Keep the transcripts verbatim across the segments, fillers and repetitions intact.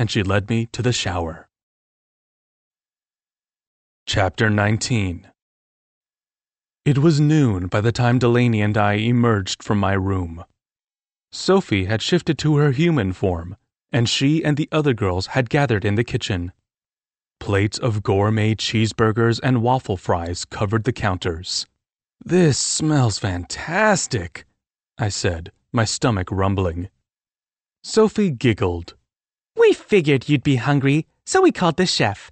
and she led me to the shower. Chapter nineteen. It was noon by the time Delaney and I emerged from my room. Sophie had shifted to her human form, and she and the other girls had gathered in the kitchen. Plates of gourmet cheeseburgers and waffle fries covered the counters. "This smells fantastic," I said, my stomach rumbling. Sophie giggled. "We figured you'd be hungry, so we called the chef."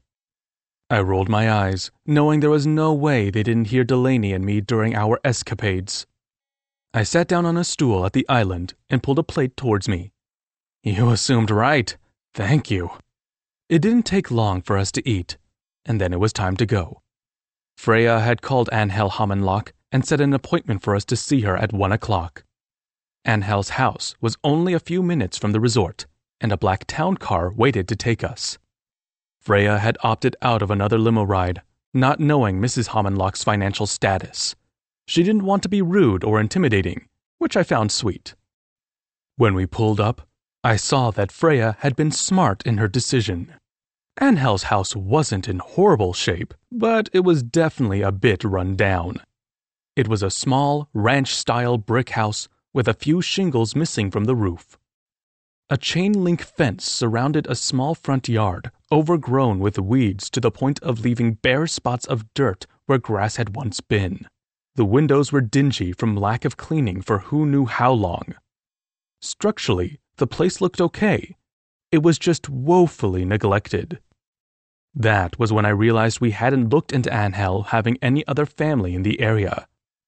I rolled my eyes, knowing there was no way they didn't hear Delaney and me during our escapades. I sat down on a stool at the island and pulled a plate towards me. "You assumed right. Thank you." It didn't take long for us to eat, and then it was time to go. Freya had called Anhel Hammenlock and set an appointment for us to see her at one o'clock. Anhel's house was only a few minutes from the resort, and a black town car waited to take us. Freya had opted out of another limo ride, not knowing Missus Hammenlock's financial status. She didn't want to be rude or intimidating, which I found sweet. When we pulled up, I saw that Freya had been smart in her decision. Anhel's house wasn't in horrible shape, but it was definitely a bit run down. It was a small, ranch-style brick house with a few shingles missing from the roof. A chain-link fence surrounded a small front yard, overgrown with weeds to the point of leaving bare spots of dirt where grass had once been. The windows were dingy from lack of cleaning for who knew how long. Structurally, the place looked okay. It was just woefully neglected. That was when I realized we hadn't looked into Anhel having any other family in the area.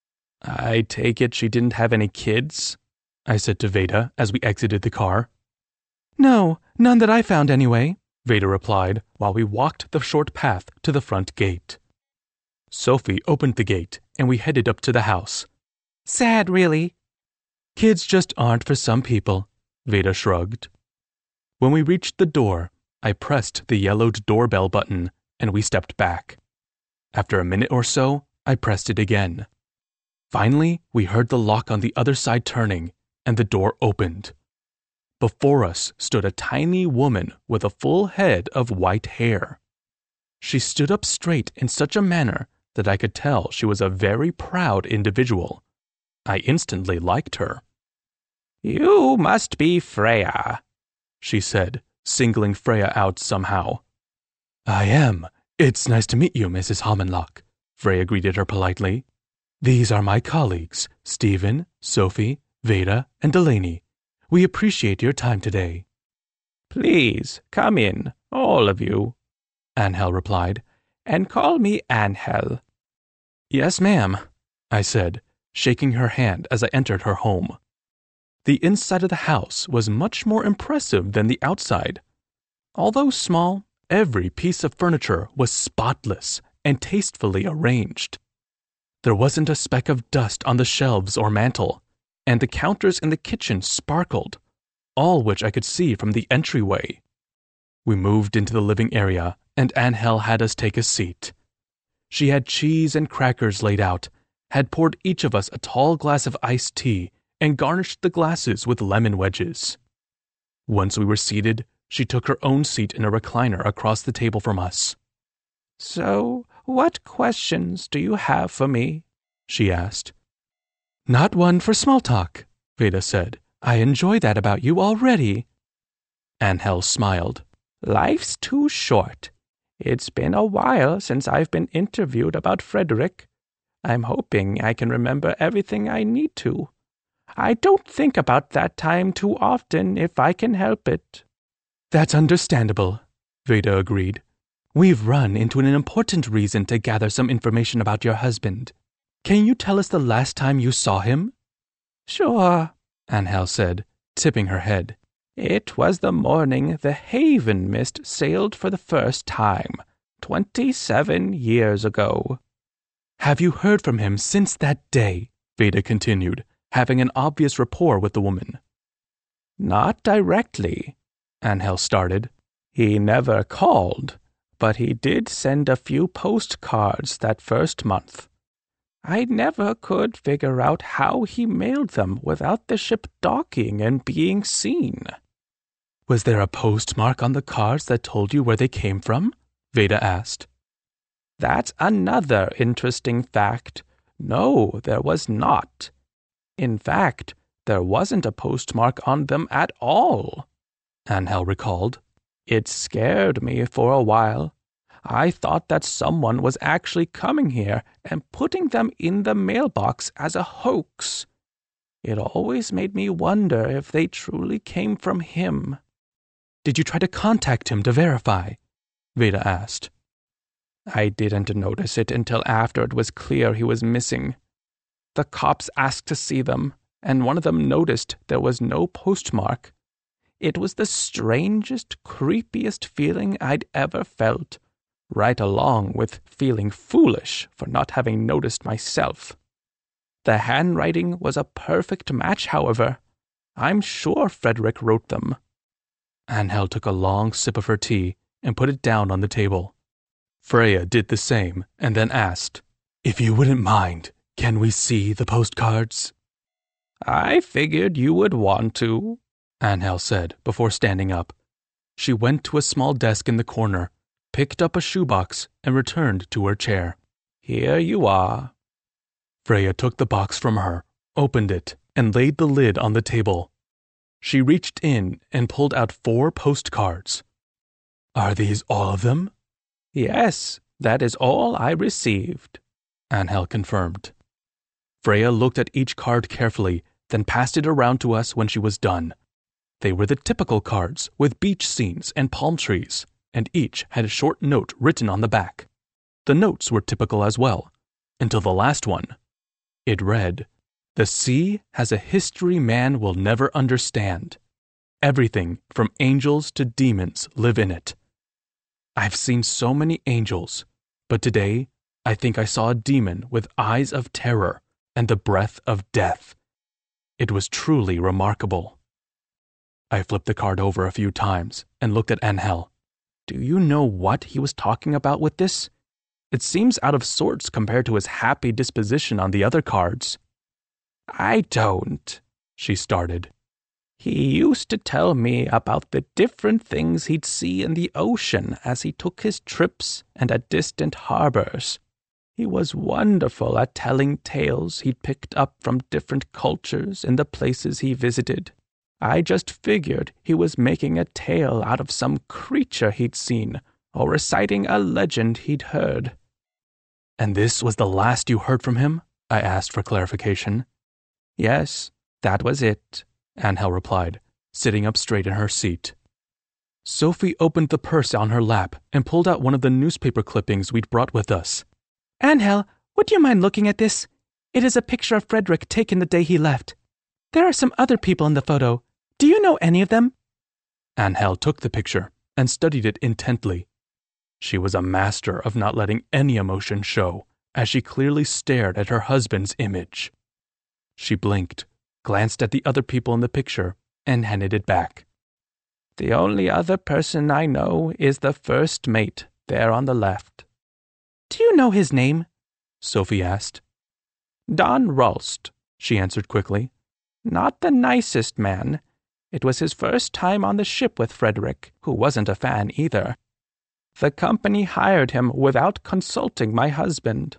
"I take it she didn't have any kids?" I said to Veda as we exited the car. "No, none that I found anyway," Veda replied while we walked the short path to the front gate. Sophie opened the gate and we headed up to the house. "Sad, really." "Kids just aren't for some people," Veda shrugged. When we reached the door, I pressed the yellowed doorbell button and we stepped back. After a minute or so, I pressed it again. Finally, we heard the lock on the other side turning, and the door opened. Before us stood a tiny woman with a full head of white hair. She stood up straight in such a manner that I could tell she was a very proud individual. I instantly liked her. "You must be Freya," she said, singling Freya out somehow. "I am. It's nice to meet you, Missus Hammenlock," Freya greeted her politely. "These are my colleagues, Stephen, Sophie, Veda, and Delaney. We appreciate your time today." "Please, come in, all of you," Anhel replied, "and call me Anhel." "Yes, ma'am," I said, shaking her hand as I entered her home. The inside of the house was much more impressive than the outside. Although small, every piece of furniture was spotless and tastefully arranged. There wasn't a speck of dust on the shelves or mantel, and the counters in the kitchen sparkled, all which I could see from the entryway. We moved into the living area, and Anhel had us take a seat. She had cheese and crackers laid out, had poured each of us a tall glass of iced tea, and garnished the glasses with lemon wedges. Once we were seated, she took her own seat in a recliner across the table from us. "So, what questions do you have for me?" she asked. "Not one for small talk," Veda said. "I enjoy that about you already." Anhel smiled. "Life's too short. It's been a while since I've been interviewed about Frederick. I'm hoping I can remember everything I need to. I don't think about that time too often if I can help it." "That's understandable," Veda agreed. "We've run into an important reason to gather some information about your husband. Can you tell us the last time you saw him?" "Sure," Anhel said, tipping her head. "It was the morning the Haven Mist sailed for the first time, twenty-seven years ago." "Have you heard from him since that day?" Veda continued, having an obvious rapport with the woman. "Not directly," Anhel started. "He never called, but he did send a few postcards that first month. I never could figure out how he mailed them without the ship docking and being seen." Was there a postmark on the cards that told you where they came from? Veda asked. That's another interesting fact. No, there was not. In fact, there wasn't a postmark on them at all, Angel recalled. It scared me for a while. I thought that someone was actually coming here and putting them in the mailbox as a hoax. It always made me wonder if they truly came from him. Did you try to contact him to verify? Veda asked. I didn't notice it until after it was clear he was missing. The cops asked to see them, and one of them noticed there was no postmark. It was the strangest, creepiest feeling I'd ever felt, right along with feeling foolish for not having noticed myself. The handwriting was a perfect match, however. I'm sure Frederick wrote them. Angel took a long sip of her tea and put it down on the table. Freya did the same and then asked, If you wouldn't mind, can we see the postcards? I figured you would want to, Angel said before standing up. She went to a small desk in the corner, picked up a shoebox, and returned to her chair. Here you are. Freya took the box from her, opened it, and laid the lid on the table. She reached in and pulled out four postcards. Are these all of them? Yes, that is all I received, Angel confirmed. Freya looked at each card carefully, then passed it around to us when she was done. They were the typical cards with beach scenes and palm trees, and each had a short note written on the back. The notes were typical as well, until the last one. It read, The sea has a history man will never understand. Everything from angels to demons live in it. I've seen so many angels, but today I think I saw a demon with eyes of terror and the breath of death. It was truly remarkable. I flipped the card over a few times and looked at Angel. Do you know what he was talking about with this? It seems out of sorts compared to his happy disposition on the other cards. I don't, she started. He used to tell me about the different things he'd see in the ocean as he took his trips and at distant harbors. He was wonderful at telling tales he'd picked up from different cultures in the places he visited. I just figured he was making a tale out of some creature he'd seen or reciting a legend he'd heard. And this was the last you heard from him? I asked for clarification. Yes, that was it, Angel replied, sitting up straight in her seat. Sophie opened the purse on her lap and pulled out one of the newspaper clippings we'd brought with us. Angel, would you mind looking at this? It is a picture of Frederick taken the day he left. There are some other people in the photo. Do you know any of them? Angel took the picture and studied it intently. She was a master of not letting any emotion show as she clearly stared at her husband's image. She blinked, glanced at the other people in the picture, and handed it back. The only other person I know is the first mate, there on the left. Do you know his name? Sophie asked. Don Ralst, she answered quickly. Not the nicest man. It was his first time on the ship with Frederick, who wasn't a fan either. The company hired him without consulting my husband.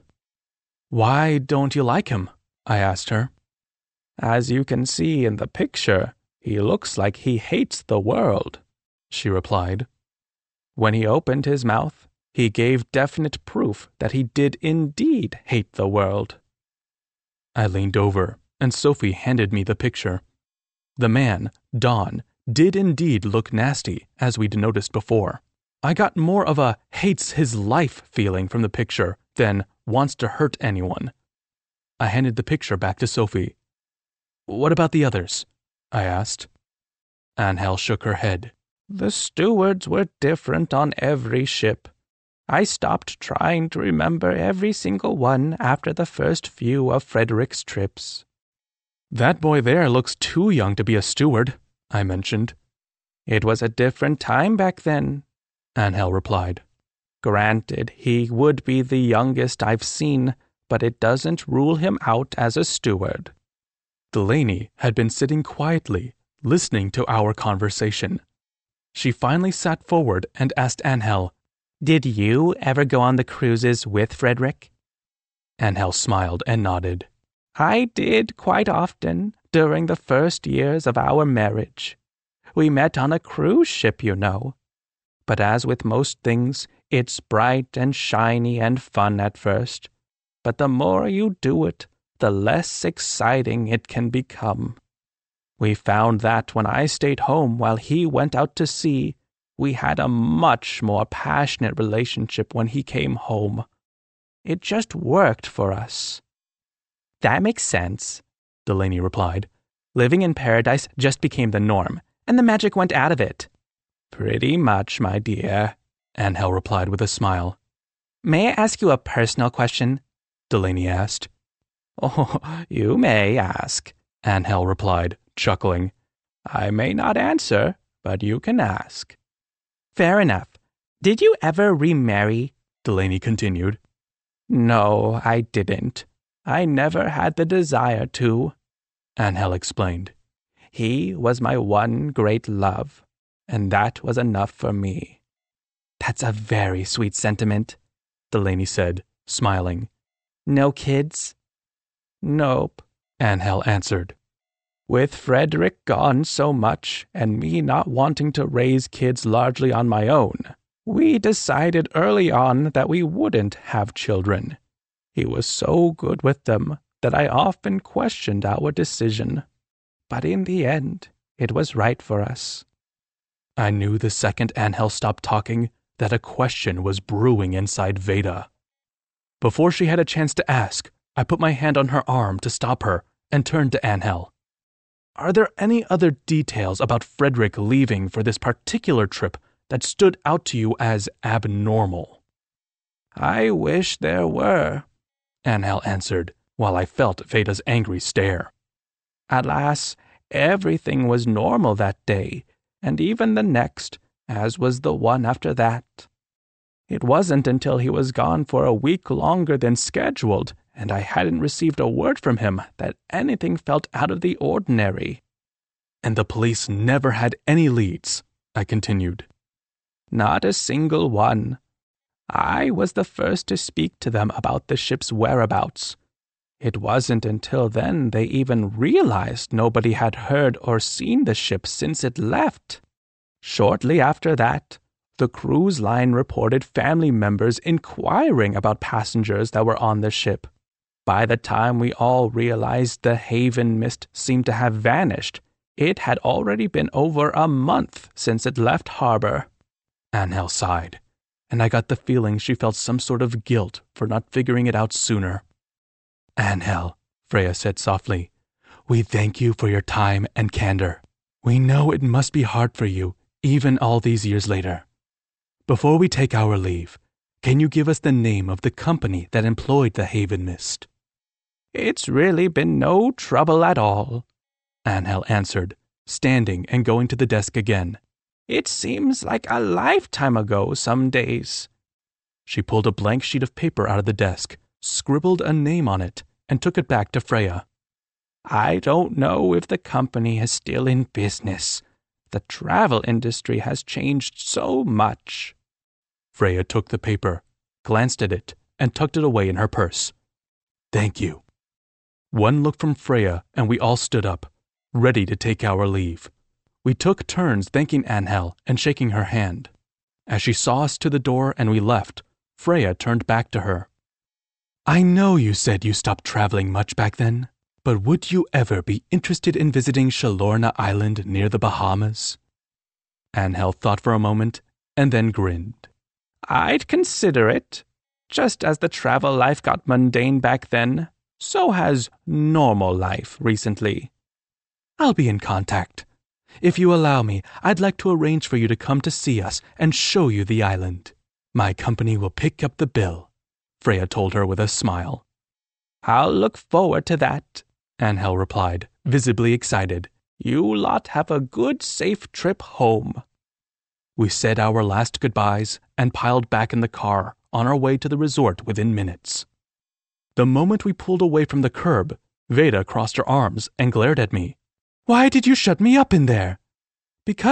Why don't you like him? I asked her. As you can see in the picture, he looks like he hates the world, she replied. When he opened his mouth, he gave definite proof that he did indeed hate the world. I leaned over, and Sophie handed me the picture. The man, Don, did indeed look nasty, as we'd noticed before. I got more of a hates his life feeling from the picture than wants to hurt anyone. I handed the picture back to Sophie. What about the others? I asked. Angel shook her head. The stewards were different on every ship. I stopped trying to remember every single one after the first few of Frederick's trips. That boy there looks too young to be a steward, I mentioned. It was a different time back then, Angel replied. Granted, he would be the youngest I've seen, but it doesn't rule him out as a steward. Delaney had been sitting quietly, listening to our conversation. She finally sat forward and asked Angel, Did you ever go on the cruises with Frederick? Angel smiled and nodded. I did quite often during the first years of our marriage. We met on a cruise ship, you know. But as with most things, it's bright and shiny and fun at first. But the more you do it, the less exciting it can become. We found that when I stayed home while he went out to sea, we had a much more passionate relationship when he came home. It just worked for us. That makes sense, Delaney replied. Living in paradise just became the norm, and the magic went out of it. Pretty much, my dear, Angel replied with a smile. May I ask you a personal question? Delaney asked. Oh, you may ask, Angel replied, chuckling. I may not answer, but you can ask. Fair enough. Did you ever remarry? Delaney continued. No, I didn't. I never had the desire to, Angel explained. He was my one great love, and that was enough for me. That's a very sweet sentiment, Delaney said, smiling. No kids? Nope, Angel answered. With Frederick gone so much, and me not wanting to raise kids largely on my own, we decided early on that we wouldn't have children. He was so good with them that I often questioned our decision. But in the end, it was right for us. I knew the second Angel stopped talking that a question was brewing inside Veda. Before she had a chance to ask, I put my hand on her arm to stop her and turned to Angel. Are there any other details about Frederick leaving for this particular trip that stood out to you as abnormal? I wish there were, Angel answered, while I felt Veda's angry stare. Alas, everything was normal that day, and even the next, as was the one after that. It wasn't until he was gone for a week longer than scheduled, and I hadn't received a word from him, that anything felt out of the ordinary. And the police never had any leads, I continued. Not a single one. I was the first to speak to them about the ship's whereabouts. It wasn't until then they even realized nobody had heard or seen the ship since it left. Shortly after that, the cruise line reported family members inquiring about passengers that were on the ship. By the time we all realized the Haven Mist seemed to have vanished, it had already been over a month since it left harbor. Angel sighed, and I got the feeling she felt some sort of guilt for not figuring it out sooner. Angel, Freya said softly, we thank you for your time and candor. We know it must be hard for you, even all these years later. Before we take our leave, can you give us the name of the company that employed the Haven Mist? It's really been no trouble at all, Angel answered, standing and going to the desk again. It seems like a lifetime ago some days. She pulled a blank sheet of paper out of the desk, scribbled a name on it, and took it back to Freya. I don't know if the company is still in business. The travel industry has changed so much. Freya took the paper, glanced at it, and tucked it away in her purse. Thank you. One look from Freya, and we all stood up, ready to take our leave. We took turns thanking Angel and shaking her hand. As she saw us to the door and we left, Freya turned back to her. I know you said you stopped traveling much back then, but would you ever be interested in visiting Shalorna Island near the Bahamas? Angel thought for a moment and then grinned. I'd consider it. Just as the travel life got mundane back then, so has normal life recently. I'll be in contact. If you allow me, I'd like to arrange for you to come to see us and show you the island. My company will pick up the bill, Freya told her with a smile. I'll look forward to that, Angel replied, visibly excited. You lot have a good, safe trip home. We said our last goodbyes and piled back in the car on our way to the resort within minutes. The moment we pulled away from the curb, Veda crossed her arms and glared at me. Why did you shut me up in there? Because,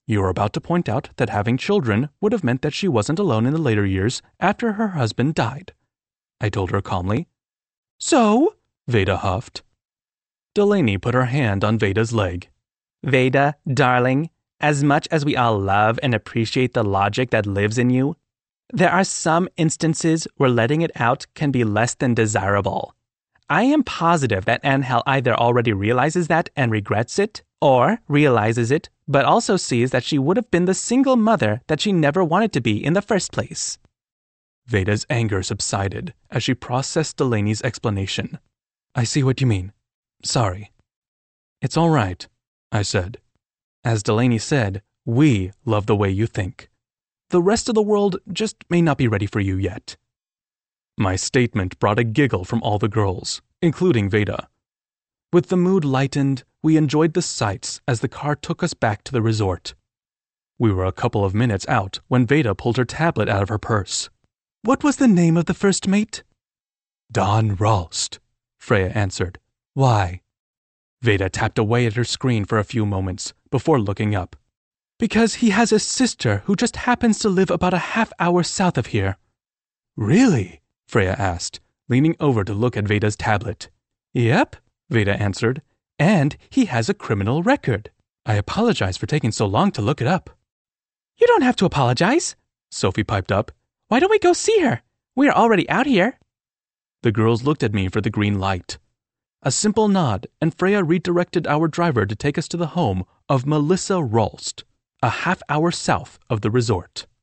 You were about to point out that having children would have meant that she wasn't alone in the later years after her husband died. I told her calmly. So? Veda huffed. Delaney put her hand on Veda's leg. Veda, darling, as much as we all love and appreciate the logic that lives in you, there are some instances where letting it out can be less than desirable. I am positive that Angel either already realizes that and regrets it, or realizes it, but also sees that she would have been the single mother that she never wanted to be in the first place. Veda's anger subsided as she processed Delaney's explanation. I see what you mean. Sorry. It's all right, I said. As Delaney said, we love the way you think. The rest of the world just may not be ready for you yet. My statement brought a giggle from all the girls, including Veda. With the mood lightened, we enjoyed the sights as the car took us back to the resort. We were a couple of minutes out when Veda pulled her tablet out of her purse. What was the name of the first mate? Don Ralst, Freya answered. Why? Veda tapped away at her screen for a few moments before looking up. Because he has a sister who just happens to live about a half hour south of here. Really? Freya asked, leaning over to look at Veda's tablet. Yep, Veda answered, and he has a criminal record. I apologize for taking so long to look it up. You don't have to apologize, Sophie piped up. Why don't we go see her? We're already out here. The girls looked at me for the green light. A simple nod, and Freya redirected our driver to take us to the home of Melissa Ralst, a half hour south of the resort.